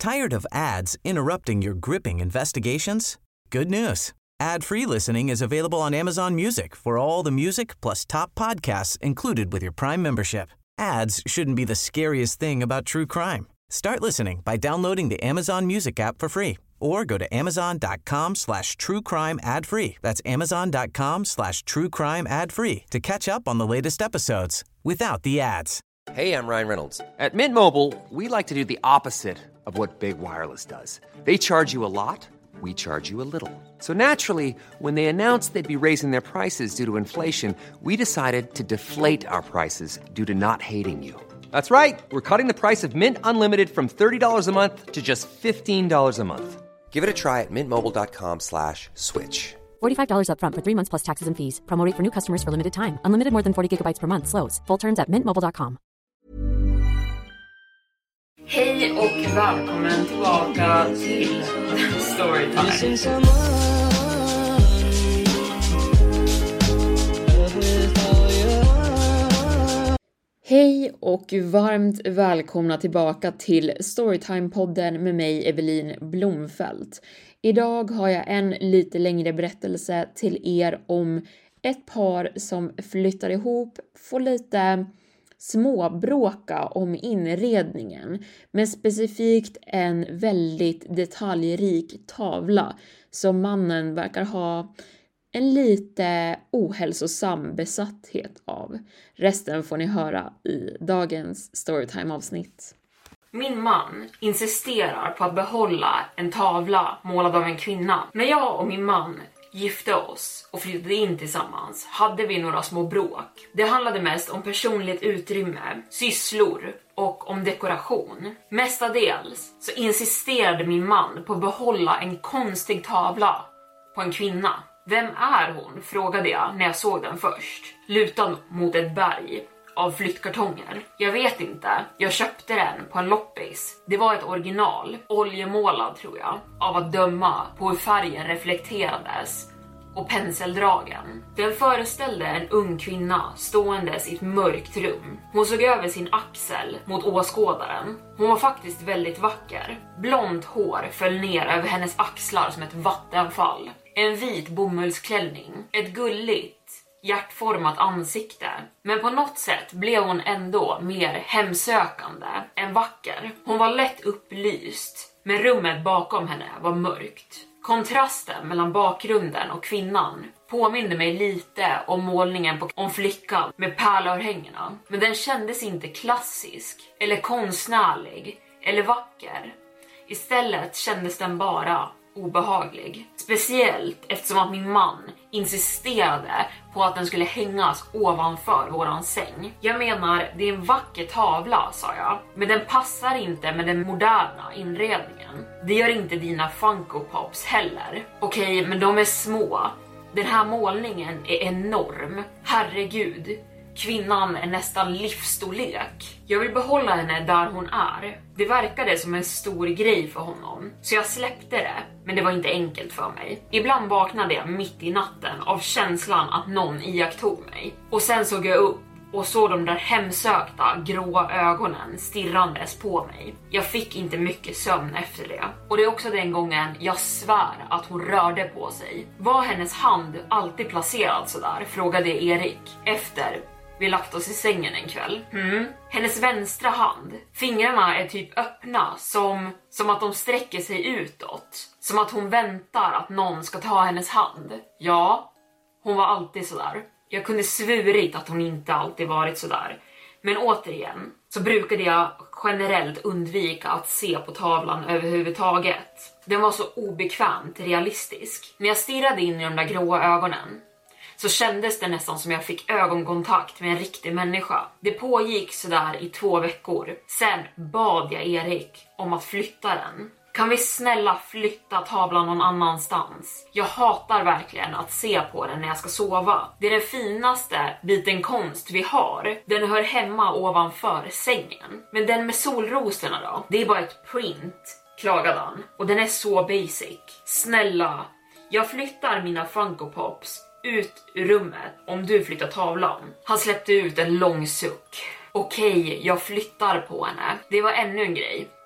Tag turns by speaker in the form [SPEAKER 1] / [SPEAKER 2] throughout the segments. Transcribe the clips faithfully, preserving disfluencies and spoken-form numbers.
[SPEAKER 1] Tired of ads interrupting your gripping investigations? Good news. Ad-free listening is available on Amazon Music for all the music plus top podcasts included with your Prime membership. Ads shouldn't be the scariest thing about true crime. Start listening by downloading the Amazon Music app for free or go to amazon.com slash true crime ad free. That's amazon.com slash true crime ad free to catch up on the latest episodes without the ads.
[SPEAKER 2] Hey, I'm Ryan Reynolds. At Mint Mobile, we like to do the opposite of what Big Wireless does. They charge you a lot, we charge you a little. So naturally, when they announced they'd be raising their prices due to inflation, we decided to deflate our prices due to not hating you. That's right. We're cutting the price of Mint Unlimited from thirty dollars a month to just fifteen dollars a month. Give it a try at mintmobile.com slash switch.
[SPEAKER 3] forty-five dollars up front for three months plus taxes and fees. Promo rate for new customers for limited time. Unlimited more than forty gigabytes per month. Slows full terms at mint mobile dot com.
[SPEAKER 4] Hej och välkommen tillbaka till Storytime. Hej och varmt välkomna tillbaka till Storytime-podden med mig Evelin Blomfelt. Idag har jag en lite längre berättelse till er om ett par som flyttar ihop, får lite småbråka om inredningen, men specifikt en väldigt detaljrik tavla som mannen verkar ha en lite ohälsosam besatthet av. Resten får ni höra i dagens Storytime-avsnitt. Min man insisterar på att behålla en tavla målad av en kvinna. När jag och min man gifte oss och flyttade in tillsammans hade vi några små bråk. Det handlade mest om personligt utrymme, sysslor och om dekoration. Mestadels så insisterade min man på att behålla en konstig tavla på en kvinna. Vem är hon? Frågade jag när jag såg den först. Lutad mot ett berg av flyttkartonger. Jag vet inte. Jag köpte den på en loppis. Det var ett original, oljemålad tror jag, av att döma på hur färgen reflekterades och penseldragen. Den föreställde en ung kvinna ståendes i ett mörkt rum. Hon såg över sin axel mot åskådaren. Hon var faktiskt väldigt vacker. Blont hår föll ner över hennes axlar som ett vattenfall. En vit bomullsklänning. Ett gulligt, hjärtformat ansikte. Men på något sätt blev hon ändå mer hemsökande än vacker. Hon var lätt upplyst, men rummet bakom henne var mörkt. Kontrasten mellan bakgrunden och kvinnan påminde mig lite om målningen på om flickan med pärlörhängena. Men den kändes inte klassisk, eller konstnärlig, eller vacker. Istället kändes den bara obehaglig. Speciellt eftersom att min man insisterade på att den skulle hängas ovanför våran säng. Jag menar, det är en vacker tavla, sa jag. Men den passar inte med den moderna inredningen. Det gör inte dina Funko Pops heller. Okej, men de är små. Den här målningen är enorm. Herregud. Kvinnan är nästan livsstorlek. Jag vill behålla henne där hon är. Det verkade som en stor grej för honom. Så jag släppte det, men det var inte enkelt för mig. Ibland vaknade jag mitt i natten av känslan att någon iakttog mig. Och sen såg jag upp och såg de där hemsökta gråa ögonen stirrandes på mig. Jag fick inte mycket sömn efter det. Och det är också den gången jag svär att hon rörde på sig. Var hennes hand alltid placerad så där? Frågade Erik efter vi lagt oss i sängen en kväll. Mm. Hennes vänstra hand. Fingrarna är typ öppna. Som, som att de sträcker sig utåt. Som att hon väntar att någon ska ta hennes hand. Ja, hon var alltid sådär. Jag kunde svurit att hon inte alltid varit sådär. Men återigen så brukade jag generellt undvika att se på tavlan överhuvudtaget. Den var så obekvämt realistisk. När jag stirrade in i de där gråa ögonen så kändes det nästan som jag fick ögonkontakt med en riktig människa. Det pågick sådär i två veckor. Sen bad jag Erik om att flytta den. Kan vi snälla flytta tavlan någon annanstans? Jag hatar verkligen att se på den när jag ska sova. Det är den finaste biten konst vi har. Den hör hemma ovanför sängen. Men den med solrosorna då? Det är bara ett print, klagade han. Och den är så basic. Snälla, jag flyttar mina Funko Pops ut ur rummet om du flyttar tavlan. Han släppte ut en lång suck. Okej, jag flyttar på henne. Det var ännu en grej.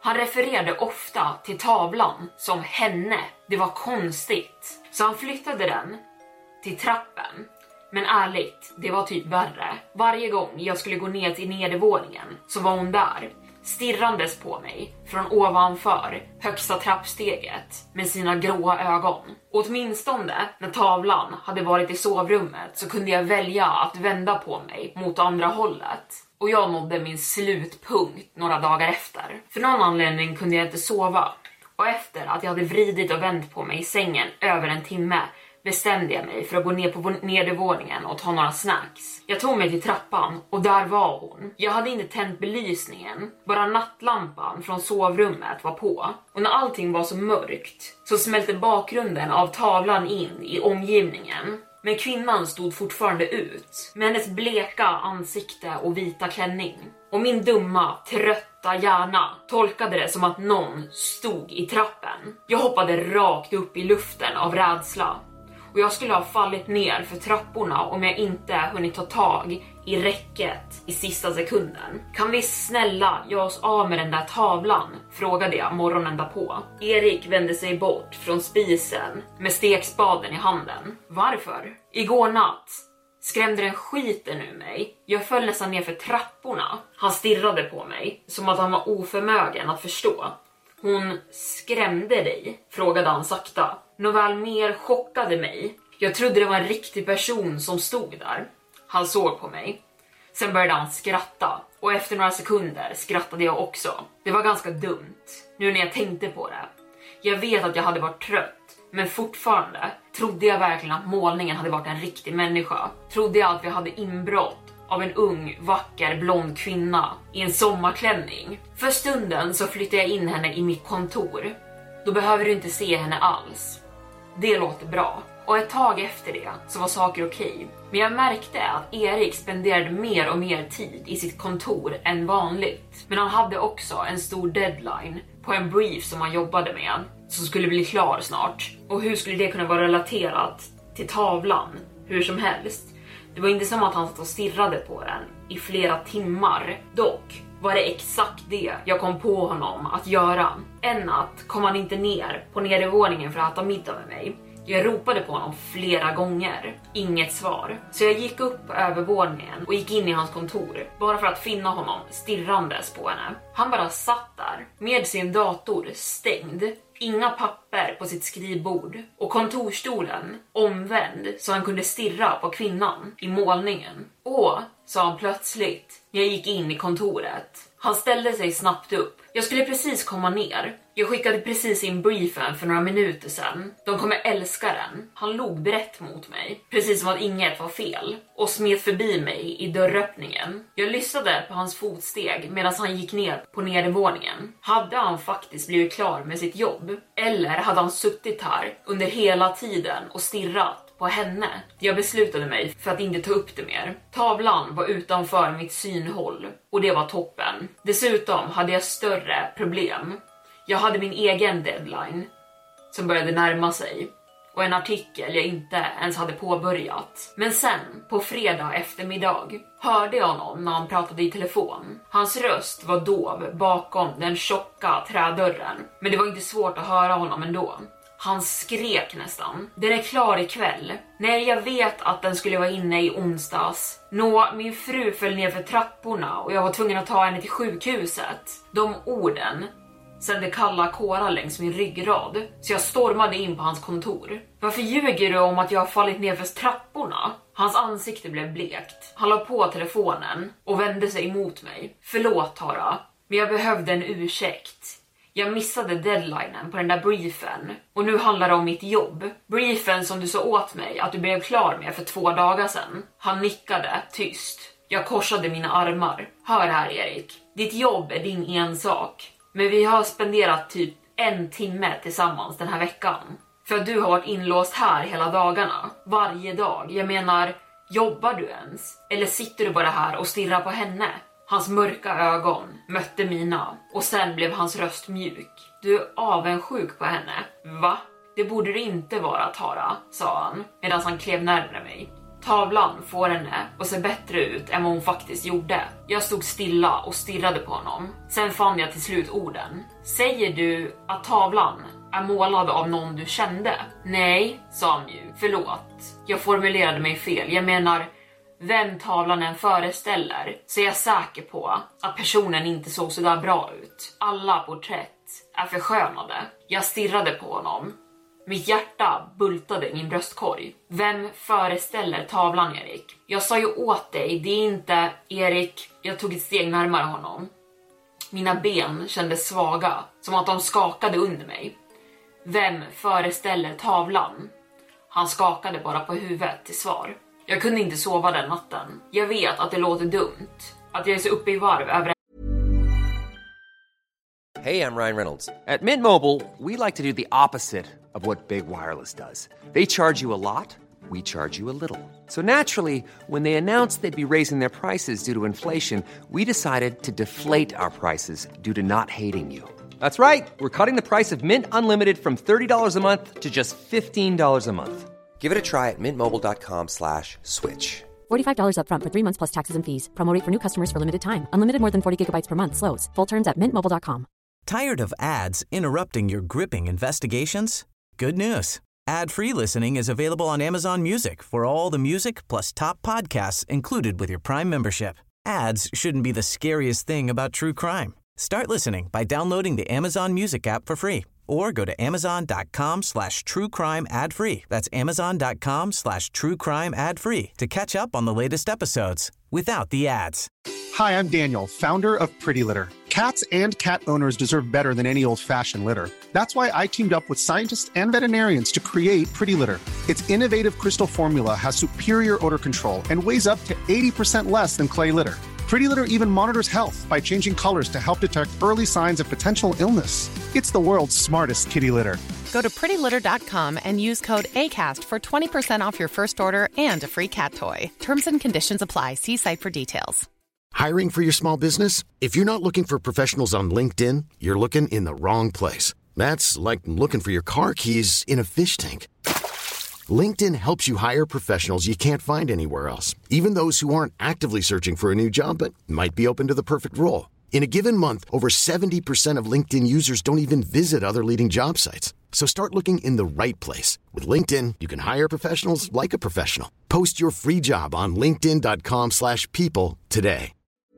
[SPEAKER 4] Han refererade ofta till tavlan som henne. Det var konstigt. Så han flyttade den till trappen. Men ärligt, det var typ värre. Varje gång jag skulle gå ner till nedervåningen så var hon där, stirrandes på mig från ovanför högsta trappsteget med sina gråa ögon. Och åtminstone när tavlan hade varit i sovrummet så kunde jag välja att vända på mig mot andra hållet. Och jag nådde min slutpunkt några dagar efter. För någon anledning kunde jag inte sova. Och efter att jag hade vridit och vänt på mig i sängen över en timme bestämde jag mig för att gå ner på nedervåningen och ta några snacks. Jag tog mig till trappan och där var hon. Jag hade inte tänt belysningen, bara nattlampan från sovrummet var på. Och när allting var så mörkt så smälte bakgrunden av tavlan in i omgivningen. Men kvinnan stod fortfarande ut med hennes bleka ansikte och vita klänning. Och min dumma, trötta hjärna tolkade det som att någon stod i trappen. Jag hoppade rakt upp i luften av rädsla. Och jag skulle ha fallit ner för trapporna om jag inte hunnit ta tag i räcket i sista sekunden. Kan vi snälla göra oss av med den där tavlan? Frågade jag morgonen därpå. Erik vände sig bort från spisen med stekspaden i handen. Varför? Igår natt skrämde den skiten ur mig. Jag föll nästan ner för trapporna. Han stirrade på mig som att han var oförmögen att förstå. Hon skrämde dig? Frågade han sakta. Nåväl mer chockade mig. Jag trodde det var en riktig person som stod där. Han såg på mig. Sen började han skratta. Och efter några sekunder skrattade jag också. Det var ganska dumt. Nu när jag tänkte på det. Jag vet att jag hade varit trött. Men fortfarande trodde jag verkligen att målningen hade varit en riktig människa. Trodde jag att vi hade inbrott av en ung, vacker, blond kvinna i en sommarklänning. För stunden så flyttade jag in henne i mitt kontor. Då behöver du inte se henne alls. Det låter bra. Och ett tag efter det så var saker okej. Men jag märkte att Erik spenderade mer och mer tid i sitt kontor än vanligt. Men han hade också en stor deadline på en brief som han jobbade med, som skulle bli klar snart. Och hur skulle det kunna vara relaterat till tavlan? Hur som helst. Det var inte som att han satt och stirrade på den i flera timmar. Dock var det exakt det jag kom på honom att göra. En natt kom han inte ner på nedervåningen för att äta middag med mig. Jag ropade på honom flera gånger. Inget svar. Så jag gick upp på övervåningen och gick in i hans kontor. Bara för att finna honom stirrandes på henne. Han bara satt där med sin dator stängd. Inga papper på sitt skrivbord. Och kontorstolen omvänd så han kunde stirra på kvinnan i målningen. Åh, sa han plötsligt. Jag gick in i kontoret. Han ställde sig snabbt upp. Jag skulle precis komma ner. Jag skickade precis in briefen för några minuter sedan. De kommer älska den. Han log brett mot mig. Precis som att inget var fel. Och smet förbi mig i dörröppningen. Jag lyssnade på hans fotsteg medan han gick ner på nedervåningen. Hade han faktiskt blivit klar med sitt jobb? Eller hade han suttit här under hela tiden och stirrat på henne? Jag beslutade mig för att inte ta upp det mer. Tavlan var utanför mitt synhåll och det var toppen. Dessutom hade jag större problem. Jag hade min egen deadline som började närma sig och en artikel jag inte ens hade påbörjat. Men sen, på fredag eftermiddag, hörde jag honom när han pratade i telefon. Hans röst var dov bakom den tjocka trädörren, men det var inte svårt att höra honom ändå. Han skrek nästan. Den är klar ikväll. Nej, jag vet att den skulle vara inne i onsdags. Nå, min fru föll ner för trapporna och jag var tvungen att ta henne till sjukhuset. De orden sände kalla kårar längs min ryggrad, så jag stormade in på hans kontor. Varför ljuger du om att jag har fallit ner för trapporna? Hans ansikte blev blekt. Han la på telefonen och vände sig emot mig. Förlåt, Tara, men jag behövde en ursäkt. Jag missade deadlinen på den där briefen och nu handlar det om mitt jobb. Briefen som du sa åt mig att du blev klar med för två dagar sedan. Han nickade tyst. Jag korsade mina armar. Hör här, Erik. Ditt jobb är din ensak. Men vi har spenderat typ en timme tillsammans den här veckan. För att du har varit inlåst här hela dagarna. Varje dag. Jag menar, jobbar du ens? Eller sitter du bara här och stirrar på henne? Hans mörka ögon mötte mina och sen blev hans röst mjuk. Du är avundsjuk på henne. Va? Det borde det inte vara, Tara, sa han medan han klev närmare mig. Tavlan får henne att se bättre ut än vad hon faktiskt gjorde. Jag stod stilla och stirrade på honom. Sen fann jag till slut orden. Säger du att tavlan är målad av någon du kände? Nej, sa han ju. Förlåt. Jag formulerade mig fel. Jag menar, vem tavlan än föreställer så är jag säker på att personen inte såg så där bra ut. Alla porträtt är förskönade. Jag stirrade på honom. Mitt hjärta bultade i min bröstkorg. Vem föreställer tavlan, Erik? Jag sa ju åt dig, det är inte Erik. Jag tog ett steg närmare honom. Mina ben kändes svaga, som att de skakade under mig. Vem föreställer tavlan? Han skakade bara på huvudet till svar. Jag kunde inte sova den natten. Jag vet att det låter dumt, att jag är så uppe i varv över.
[SPEAKER 2] Hey, I'm Ryan Reynolds. At Mint Mobile, we like to do the opposite of what Big Wireless does. They charge you a lot, we charge you a little. So naturally, when they announced they'd be raising their prices due to inflation, we decided to deflate our prices due to not hating you. That's right. We're cutting the price of Mint Unlimited from thirty dollars a month to just fifteen dollars a month. Give it a try at mintmobile.com slash switch.
[SPEAKER 3] forty-five dollars up front for three months plus taxes and fees. Promo rate for new customers for limited time. Unlimited more than forty gigabytes per month slows. Full terms at mint mobile dot com.
[SPEAKER 1] Tired of ads interrupting your gripping investigations? Good news. Ad-free listening is available on Amazon Music for all the music plus top podcasts included with your Prime membership. Ads shouldn't be the scariest thing about true crime. Start listening by downloading the Amazon Music app for free or go to amazon.com slash true crime ad free. That's amazon.com slash true crime ad free to catch up on the latest episodes without the ads.
[SPEAKER 5] Hi, I'm Daniel, founder of Pretty Litter. Cats and cat owners deserve better than any old-fashioned litter. That's why I teamed up with scientists and veterinarians to create Pretty Litter. Its innovative crystal formula has superior odor control and weighs up to eighty percent less than clay litter. Pretty Litter even monitors health by changing colors to help detect early signs of potential illness. It's the world's smartest kitty litter.
[SPEAKER 6] Go to pretty litter dot com and use code ACAST for twenty percent off your first order and a free cat toy. Terms and conditions apply. See site for details.
[SPEAKER 7] Hiring for your small business? If you're not looking for professionals on LinkedIn, you're looking in the wrong place. That's like looking for your car keys in a fish tank. LinkedIn helps you hire professionals you can't find anywhere else, even those who aren't actively searching for a new job but might be open to the perfect role. In a given month, over seventy percent of LinkedIn users don't even visit other leading job sites. So start looking in the right place. With LinkedIn, you can hire professionals like a professional. Post your free job on linkedin dot com slash people today.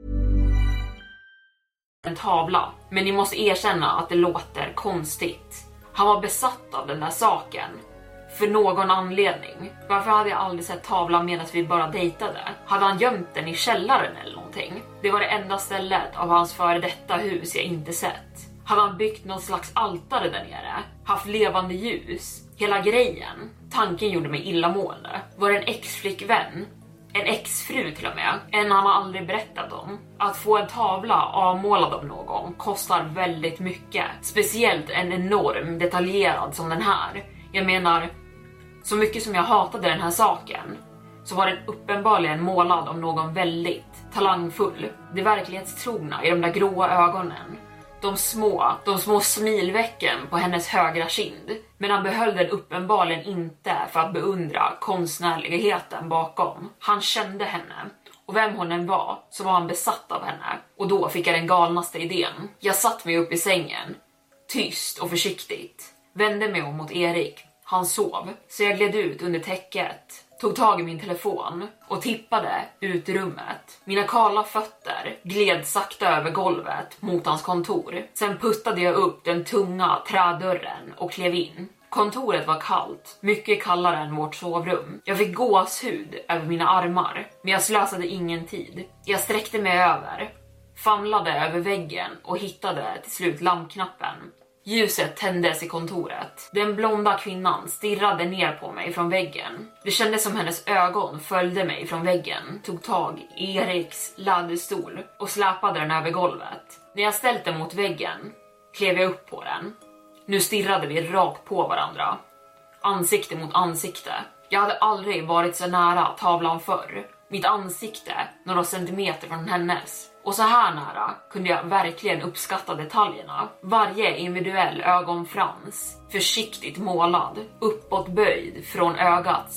[SPEAKER 4] En tavla, men ni måste erkänna att det låter konstigt. Han var besatt av den där saken. För någon anledning. Varför hade jag aldrig sett tavlan medan vi bara dejtade? Hade han gömt den i källaren eller någonting? Det var det enda stället av hans före detta hus jag inte sett. Hade han byggt någon slags altare där nere? Haft levande ljus? Hela grejen. Tanken gjorde mig illamående. Var det en ex-flickvän? En exfru till och med. En han har aldrig berättat om. Att få en tavla avmålad av någon kostar väldigt mycket. Speciellt en enorm detaljerad som den här. Jag menar, så mycket som jag hatade den här saken så var den uppenbarligen målad av någon väldigt talangfull. Det verklighetstrogna i de där gråa ögonen. De små, de små smilvecken på hennes högra kind. Men han behöll den uppenbarligen inte för att beundra konstnärligheten bakom. Han kände henne. Och vem hon än var så var han besatt av henne. Och då fick jag den galnaste idén. Jag satt mig upp i sängen. Tyst och försiktigt. Vände mig om mot Erik. Han sov. Så jag gled ut under täcket. Tog tag i min telefon och tippade ut i rummet. Mina kala fötter gled sakta över golvet mot hans kontor. Sen puttade jag upp den tunga trädörren och klev in. Kontoret var kallt, mycket kallare än vårt sovrum. Jag fick gåshud över mina armar, men jag slösade ingen tid. Jag sträckte mig över, famlade över väggen och hittade till slut lampknappen. Ljuset tändes i kontoret. Den blonda kvinnan stirrade ner på mig från väggen. Det kändes som hennes ögon följde mig från väggen. Tog tag i Eriks läderstol och släpade den över golvet. När jag ställde den mot väggen klev jag upp på den. Nu stirrade vi rakt på varandra. Ansikte mot ansikte. Jag hade aldrig varit så nära tavlan förr. Mitt ansikte några centimeter från hennes. Och så här nära kunde jag verkligen uppskatta detaljerna. Varje individuell ögonfrans, försiktigt målad, uppåt böjd från ögats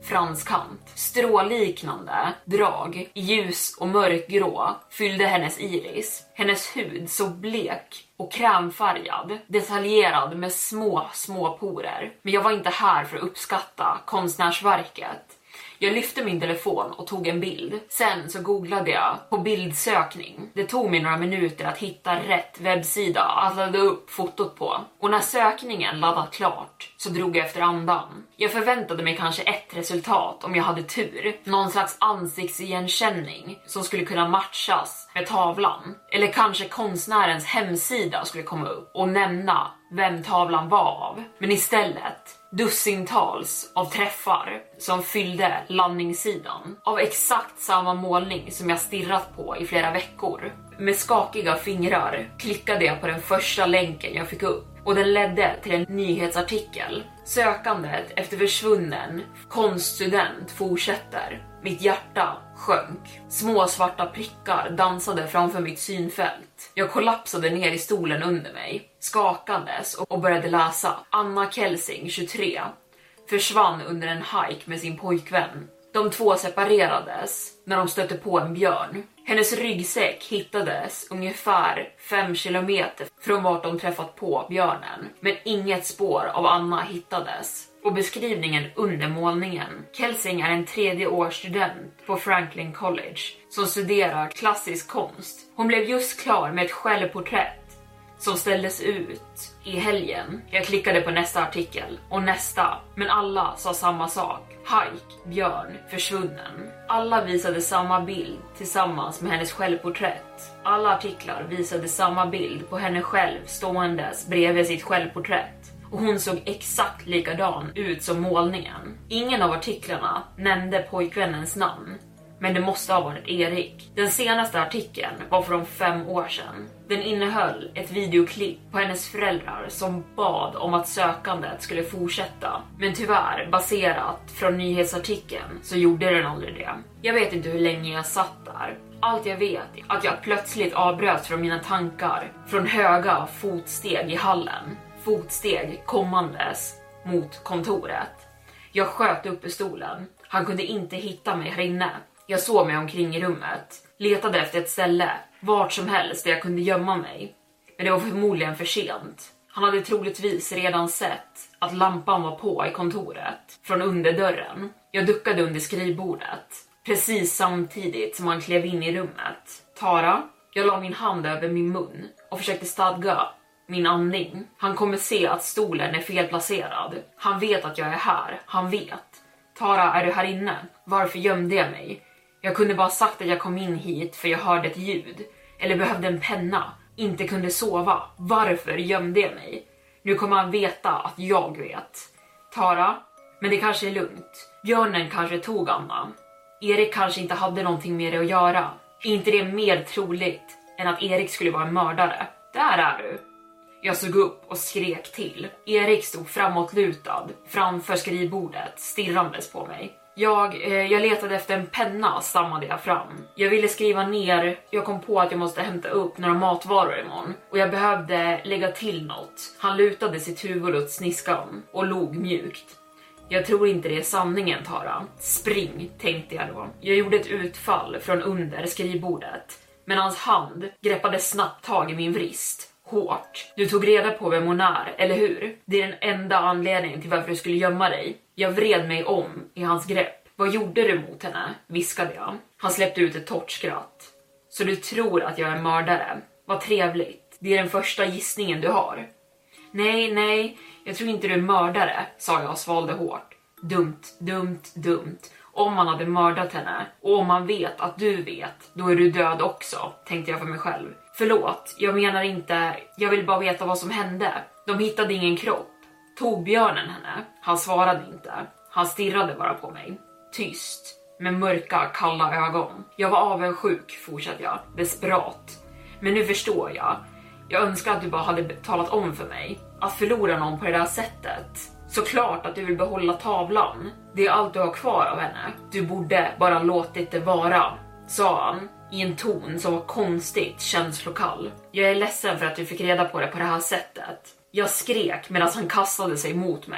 [SPEAKER 4] franskant. Stråliknande drag i ljus och mörkgrå fyllde hennes iris. Hennes hud så blek och krämfärgad, detaljerad med små, små porer. Men jag var inte här för att uppskatta konstnärsverket. Jag lyfte min telefon och tog en bild. Sen så googlade jag på bildsökning. Det tog mig några minuter att hitta rätt webbsida att ladda upp fotot på. Och när sökningen laddat klart så drog jag efter andan. Jag förväntade mig kanske ett resultat om jag hade tur. Någon slags ansiktsigenkänning som skulle kunna matchas med tavlan. Eller kanske konstnärens hemsida skulle komma upp och nämna vem tavlan var av. Men istället dussintals av träffar som fyllde landningssidan av exakt samma målning som jag stirrat på i flera veckor. Med skakiga fingrar klickade jag på den första länken jag fick upp och den ledde till en nyhetsartikel. Sökandet efter försvunnen konststudent fortsätter. Mitt hjärta sjönk. Små svarta prickar dansade framför mitt synfält. Jag kollapsade ner i stolen under mig, skakades och började läsa. Anna Kelsing, tjugotre, försvann under en hike med sin pojkvän. De två separerades när de stötte på en björn. Hennes ryggsäck hittades ungefär fem kilometer från vart de träffat på björnen. Men inget spår av Anna hittades. Och beskrivningen under målningen. Kelsing är en tredje års student på Franklin College som studerar klassisk konst. Hon blev just klar med ett självporträtt som ställdes ut i helgen. Jag klickade på nästa artikel och nästa, men alla sa samma sak. Hike, björn, försvunnen. Alla visade samma bild tillsammans med hennes självporträtt. Alla artiklar visade samma bild på henne själv ståendes bredvid sitt självporträtt. Och hon såg exakt likadan ut som målningen. Ingen av artiklarna nämnde pojkvännens namn. Men det måste ha varit Erik. Den senaste artikeln var från fem år sedan. Den innehöll ett videoklipp på hennes föräldrar som bad om att sökandet skulle fortsätta. Men tyvärr, baserat från nyhetsartikeln, så gjorde den aldrig det. Jag vet inte hur länge jag satt där. Allt jag vet är att jag plötsligt avbröts från mina tankar. Från höga fotsteg i hallen. Fotsteg kommandes mot kontoret. Jag sköt upp i stolen. Han kunde inte hitta mig här inne. Jag såg mig omkring i rummet. Letade efter ett ställe, vart som helst där jag kunde gömma mig. Men det var förmodligen för sent. Han hade troligtvis redan sett att lampan var på i kontoret. Från underdörren. Jag duckade under skrivbordet. Precis samtidigt som han klev in i rummet. Tara? Jag la min hand över min mun och försökte stadga min andning. Han kommer se att stolen är felplacerad. Han vet att jag är här. Han vet. Tara, är du här inne? Varför gömde jag mig? Jag kunde bara sagt att jag kom in hit för jag hörde ett ljud. Eller behövde en penna. Inte kunde sova. Varför gömde jag mig? Nu kommer han veta att jag vet. Tara? Men det kanske är lugnt. Björnen kanske tog Anna. Erik kanske inte hade någonting med det att göra. Är inte det mer troligt än att Erik skulle vara en mördare? Där är du. Jag såg upp och skrek till. Erik stod framåtlutad framför skrivbordet, stirrandes på mig. Jag, eh, jag letade efter en penna, stammade jag fram. Jag ville skriva ner, jag kom på att jag måste hämta upp några matvaror imorgon. Och jag behövde lägga till något. Han lutade sitt huvud åt sniskan och log mjukt. Jag tror inte det är sanningen, Tara. Spring, tänkte jag då. Jag gjorde ett utfall från under skrivbordet. Men hans hand greppade snabbt tag i min vrist. Hårt. Du tog reda på vem hon är, eller hur? Det är den enda anledningen till varför du skulle gömma dig. Jag vred mig om i hans grepp. Vad gjorde du mot henne? Viskade jag. Han släppte ut ett torrt skratt. Så du tror att jag är mördare? Vad trevligt. Det är den första gissningen du har. Nej, nej. Jag tror inte du är mördare, sa jag och svalde hårt. Dumt, dumt, dumt. Om man hade mördat henne, och om man vet att du vet, då är du död också, tänkte jag för mig själv. Förlåt, jag menar inte, jag vill bara veta vad som hände. De hittade ingen kropp. Tog björnen henne? Han svarade inte. Han stirrade bara på mig. Tyst, med mörka, kalla ögon. Jag var avundsjuk, fortsatte jag, desperat. Men nu förstår jag. Jag önskar att du bara hade talat om för mig. Att förlora någon på det där sättet. Såklart att du vill behålla tavlan. Det är allt du har kvar av henne. Du borde bara låtit det vara, sa han i en ton som var konstigt känslokall. Jag är ledsen för att du fick reda på det på det här sättet. Jag skrek medan han kastade sig mot mig.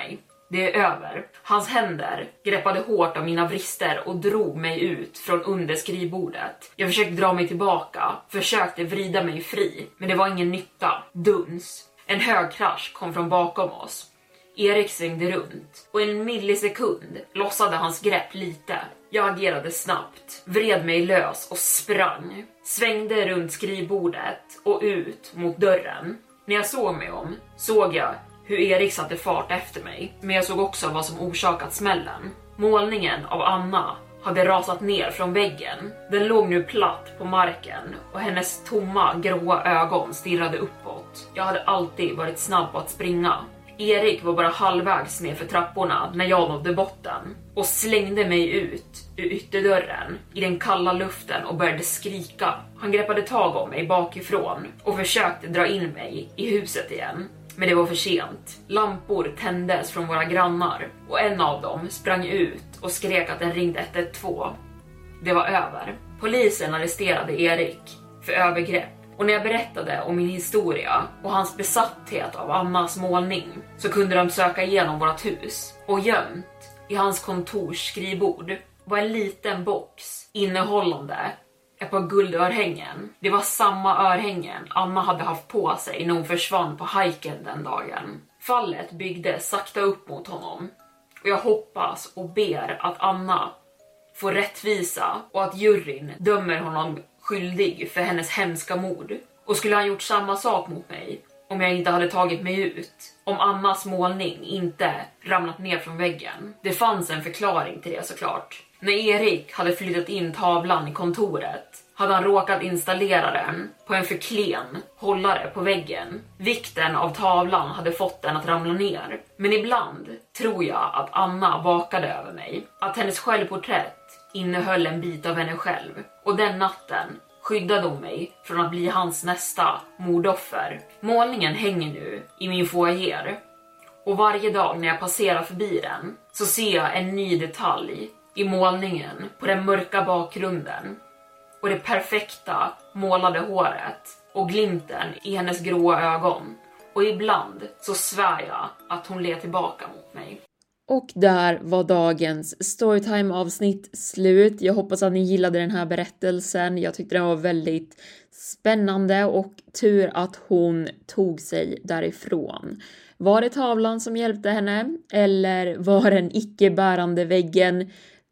[SPEAKER 4] Det är över. Hans händer greppade hårt om mina vrister och drog mig ut från under skrivbordet. Jag försökte dra mig tillbaka, försökte vrida mig fri, men det var ingen nytta. Duns. En hög krasch kom från bakom oss. Erik svängde runt och en millisekund lossade hans grepp lite. Jag agerade snabbt, vred mig lös och sprang. Svängde runt skrivbordet och ut mot dörren. När jag såg mig om såg jag hur Erik satte fart efter mig, men jag såg också vad som orsakat smällen. Målningen av Anna hade rasat ner från väggen. Den låg nu platt på marken och hennes tomma gråa ögon stirrade uppåt. Jag hade alltid varit snabb på att springa. Erik var bara halvvägs ner för trapporna när jag nådde botten och slängde mig ut ur ytterdörren i den kalla luften och började skrika. Han greppade tag om mig bakifrån och försökte dra in mig i huset igen. Men det var för sent. Lampor tändes från våra grannar och en av dem sprang ut och skrek att den ringde ett ett två. Det var över. Polisen arresterade Erik för övergrepp. Och när jag berättade om min historia och hans besatthet av Annas målning så kunde de söka igenom vårt hus. Och gömt i hans kontors skrivbord var en liten box innehållande ett par guldörhängen. Det var samma örhängen Anna hade haft på sig när hon försvann på hajken den dagen. Fallet byggde sakta upp mot honom. Och jag hoppas och ber att Anna får rättvisa och att juryn dömer honom skyldig för hennes hemska mord. Och skulle han gjort samma sak mot mig om jag inte hade tagit mig ut? Om Annas målning inte ramlat ner från väggen? Det fanns en förklaring till det såklart. När Erik hade flyttat in tavlan i kontoret hade han råkat installera den på en för klen hållare på väggen. Vikten av tavlan hade fått den att ramla ner. Men ibland tror jag att Anna vakade över mig. Att hennes självporträtt innehöll en bit av henne själv. Och den natten skyddade hon mig från att bli hans nästa mordoffer. Målningen hänger nu i min foyer. Och varje dag när jag passerar förbi den så ser jag en ny detalj i målningen på den mörka bakgrunden. Och det perfekta målade håret och glimten i hennes gråa ögon. Och ibland så svär jag att hon ler tillbaka mot mig. Och där var dagens Storytime-avsnitt slut. Jag hoppas att ni gillade den här berättelsen. Jag tyckte den var väldigt spännande och tur att hon tog sig därifrån. Var det tavlan som hjälpte henne? Eller var den icke-bärande väggen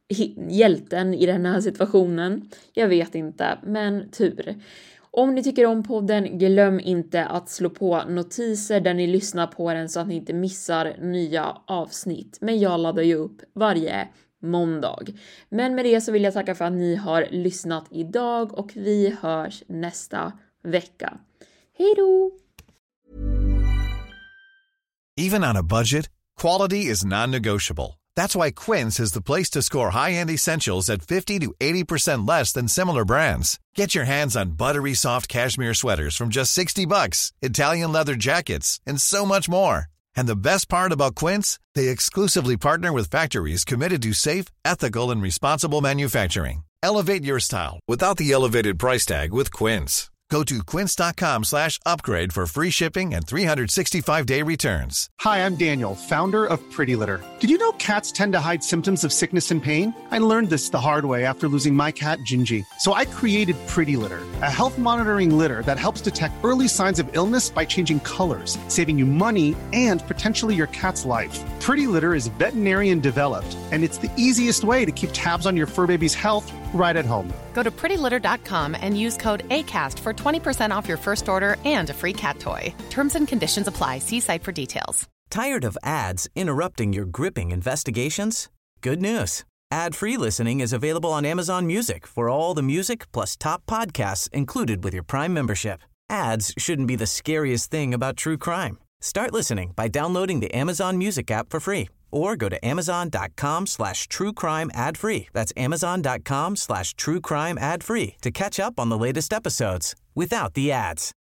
[SPEAKER 4] hjälten i den här situationen? Jag vet inte, men tur. Om ni tycker om podden, glöm inte att slå på notiser där ni lyssnar på den så att ni inte missar nya avsnitt. Men jag laddar ju upp varje måndag. Men med det så vill jag tacka för att ni har lyssnat idag och vi hörs nästa vecka. Hej då!
[SPEAKER 8] Even on a budget, quality is non-negotiable. That's why Quince is the place to score high-end essentials at fifty to eighty percent less than similar brands. Get your hands on buttery soft cashmere sweaters from just sixty bucks, Italian leather jackets, and so much more. And the best part about Quince, they exclusively partner with factories committed to safe, ethical, and responsible manufacturing. Elevate your style without the elevated price tag with Quince. Go to quince.com slash upgrade for free shipping and three sixty-five day returns.
[SPEAKER 5] Hi, I'm Daniel, founder of Pretty Litter. Did you know cats tend to hide symptoms of sickness and pain? I learned this the hard way after losing my cat, Gingy. So I created Pretty Litter, a health monitoring litter that helps detect early signs of illness by changing colors, saving you money and potentially your cat's life. Pretty Litter is veterinarian developed, and it's the easiest way to keep tabs on your fur baby's health right at home.
[SPEAKER 6] Go to pretty litter dot com and use code ACAST for twenty percent off your first order and a free cat toy. Terms and conditions apply. See site for details.
[SPEAKER 1] Tired of ads interrupting your gripping investigations? Good news. Ad-free listening is available on Amazon Music for all the music plus top podcasts included with your Prime membership. Ads shouldn't be the scariest thing about true crime. Start listening by downloading the Amazon Music app for free or go to amazon.com slash true crime ad free. That's amazon.com slash true crime ad free to catch up on the latest episodes without the ads.